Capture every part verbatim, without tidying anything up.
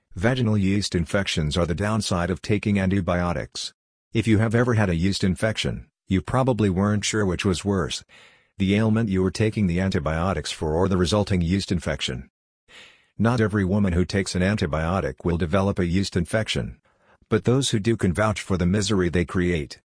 Vaginal yeast infections are the downside of taking antibiotics. If you have ever had a yeast infection, you probably weren't sure which was worse: the ailment you were taking the antibiotics for or the resulting yeast infection. Not every woman who takes an antibiotic will develop a yeast infection, but those who do can vouch for the misery they create.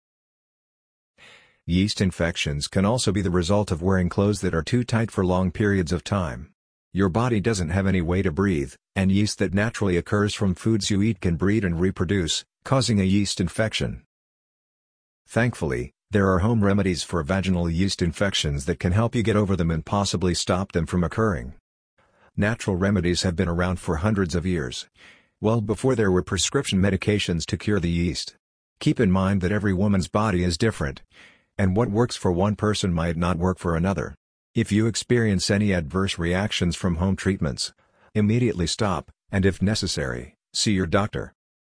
Yeast infections can also be the result of wearing clothes that are too tight for long periods of time. Your body doesn't have any way to breathe, and yeast that naturally occurs from foods you eat can breed and reproduce, causing a yeast infection. Thankfully, there are home remedies for vaginal yeast infections that can help you get over them and possibly stop them from occurring. Natural remedies have been around for hundreds of years, well before there were prescription medications to cure the yeast. Keep in mind that every woman's body is different, and what works for one person might not work for another. If you experience any adverse reactions from home treatments, immediately stop, and if necessary, see your doctor.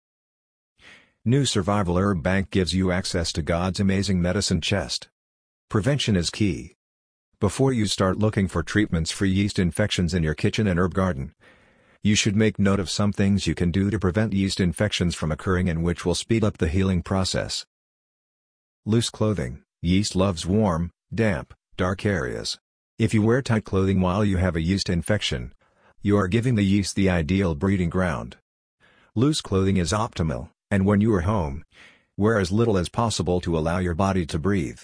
New Survival Herb Bank gives you access to God's amazing medicine chest. Prevention is key. Before you start looking for treatments for yeast infections in your kitchen and herb garden, you should make note of some things you can do to prevent yeast infections from occurring and which will speed up the healing process. Loose clothing. Yeast loves warm, damp, dark areas. If you wear tight clothing while you have a yeast infection, you are giving the yeast the ideal breeding ground. Loose clothing is optimal, and when you are home, wear as little as possible to allow your body to breathe.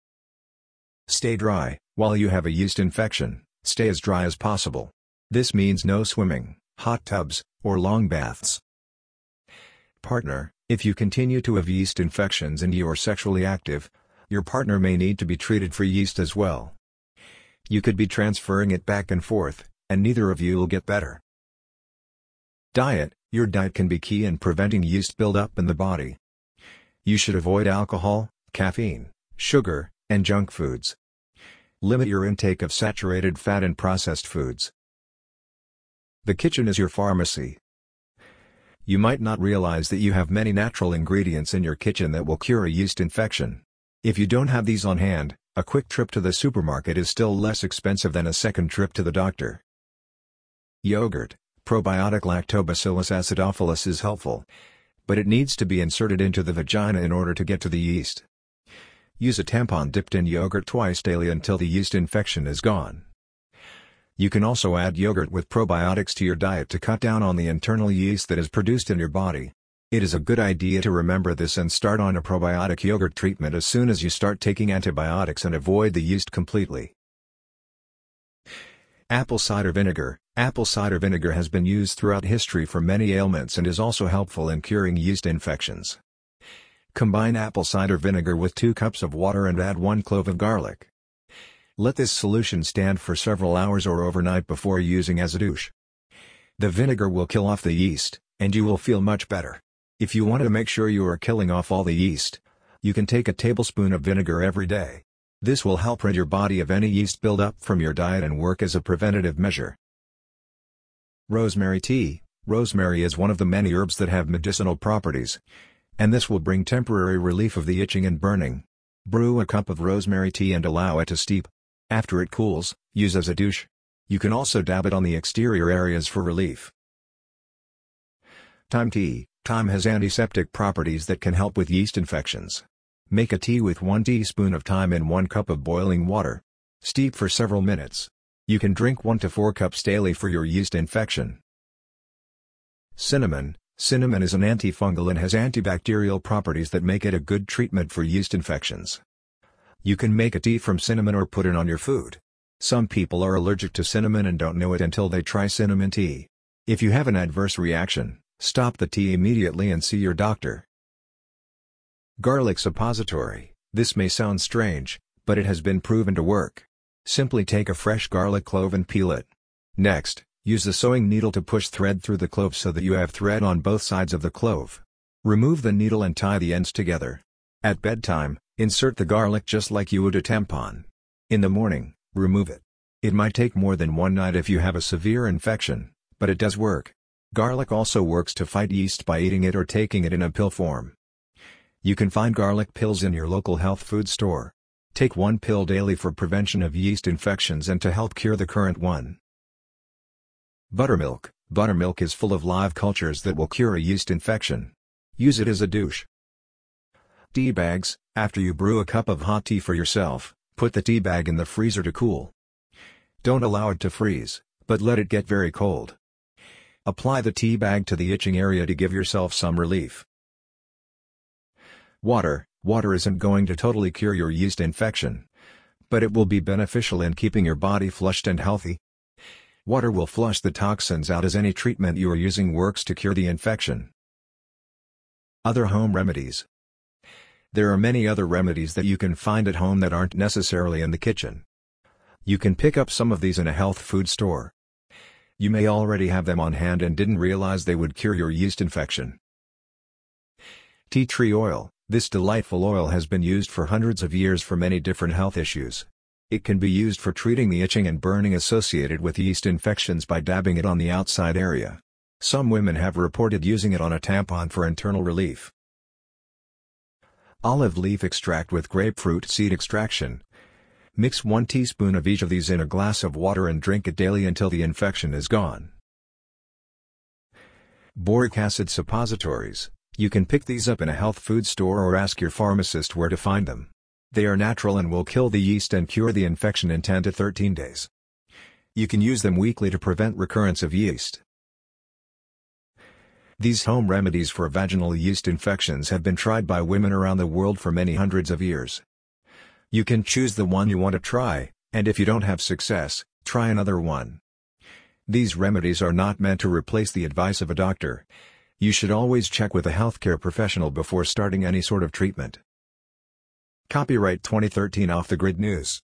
Stay dry. While you have a yeast infection, stay as dry as possible. This means no swimming, hot tubs, or long baths. Partner. If you continue to have yeast infections and you are sexually active, your partner may need to be treated for yeast as well. You could be transferring it back and forth, and neither of you will get better. Diet. Your diet can be key in preventing yeast buildup in the body. You should avoid alcohol, caffeine, sugar, and junk foods. Limit your intake of saturated fat and processed foods. The kitchen is your pharmacy. You might not realize that you have many natural ingredients in your kitchen that will cure a yeast infection. If you don't have these on hand, a quick trip to the supermarket is still less expensive than a second trip to the doctor. Yogurt. Probiotic Lactobacillus acidophilus is helpful, but it needs to be inserted into the vagina in order to get to the yeast. Use a tampon dipped in yogurt twice daily until the yeast infection is gone. You can also add yogurt with probiotics to your diet to cut down on the internal yeast that is produced in your body. It is a good idea to remember this and start on a probiotic yogurt treatment as soon as you start taking antibiotics and avoid the yeast completely. Apple cider vinegar. Apple cider vinegar has been used throughout history for many ailments and is also helpful in curing yeast infections. Combine apple cider vinegar with two cups of water and add one clove of garlic. Let this solution stand for several hours or overnight before using as a douche. The vinegar will kill off the yeast, and you will feel much better. If you want to make sure you are killing off all the yeast, you can take a tablespoon of vinegar every day. This will help rid your body of any yeast buildup from your diet and work as a preventative measure. Rosemary tea. Rosemary is one of the many herbs that have medicinal properties, and this will bring temporary relief of the itching and burning. Brew a cup of rosemary tea and allow it to steep. After it cools, use as a douche. You can also dab it on the exterior areas for relief. Thyme tea. Thyme has antiseptic properties that can help with yeast infections. Make a tea with one teaspoon of thyme in one cup of boiling water. Steep for several minutes. You can drink one to four cups daily for your yeast infection. Cinnamon. Cinnamon is an antifungal and has antibacterial properties that make it a good treatment for yeast infections. You can make a tea from cinnamon or put it on your food. Some people are allergic to cinnamon and don't know it until they try cinnamon tea. If you have an adverse reaction, stop the tea immediately and see your doctor. Garlic suppository. This may sound strange, but it has been proven to work. Simply take a fresh garlic clove and peel it. Next, use the sewing needle to push thread through the clove so that you have thread on both sides of the clove. Remove the needle and tie the ends together. At bedtime, insert the garlic just like you would a tampon. In the morning, remove it. It might take more than one night if you have a severe infection, but it does work. Garlic also works to fight yeast by eating it or taking it in a pill form. You can find garlic pills in your local health food store. Take one pill daily for prevention of yeast infections and to help cure the current one. Buttermilk. Buttermilk is full of live cultures that will cure a yeast infection. Use it as a douche. Tea bags. After you brew a cup of hot tea for yourself, put the tea bag in the freezer to cool. Don't allow it to freeze, but let it get very cold. Apply the tea bag to the itching area to give yourself some relief. Water. Water isn't going to totally cure your yeast infection, but it will be beneficial in keeping your body flushed and healthy. Water will flush the toxins out as any treatment you are using works to cure the infection. Other home remedies. There are many other remedies that you can find at home that aren't necessarily in the kitchen. You can pick up some of these in a health food store. You may already have them on hand and didn't realize they would cure your yeast infection. Tea tree oil. This delightful oil has been used for hundreds of years for many different health issues. It can be used for treating the itching and burning associated with yeast infections by dabbing it on the outside area. Some women have reported using it on a tampon for internal relief. Olive leaf extract with grapefruit seed extraction. Mix one teaspoon of each of these in a glass of water and drink it daily until the infection is gone. Boric acid suppositories. You can pick these up in a health food store or ask your pharmacist where to find them. They are natural and will kill the yeast and cure the infection in ten to thirteen days. You can use them weekly to prevent recurrence of yeast. These home remedies for vaginal yeast infections have been tried by women around the world for many hundreds of years. You can choose the one you want to try, and if you don't have success, try another one. These remedies are not meant to replace the advice of a doctor. You should always check with a healthcare professional before starting any sort of treatment. Copyright twenty thirteen Off the Grid News.